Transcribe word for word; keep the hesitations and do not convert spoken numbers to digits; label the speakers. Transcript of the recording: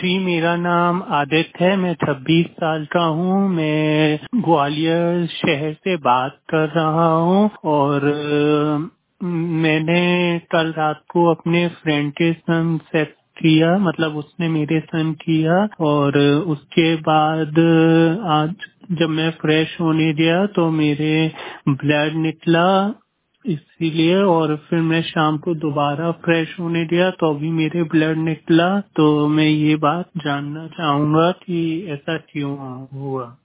Speaker 1: जी, मेरा नाम आदित्य है। मैं छब्बीस साल का हूँ। मैं ग्वालियर शहर से बात कर रहा हूँ और अ, मैंने कल रात को अपने फ्रेंड के संग सेक्स किया, मतलब उसने मेरे संग किया और उसके बाद अ, आज जब मैं फ्रेश होने गया तो मेरे ब्लड निकला, इसीलिए। और फिर मैं शाम को दोबारा फ्रेश होने गया तो अभी मेरे ब्लड निकला। तो मैं ये बात जानना चाहूंगा कि ऐसा क्यों हुआ।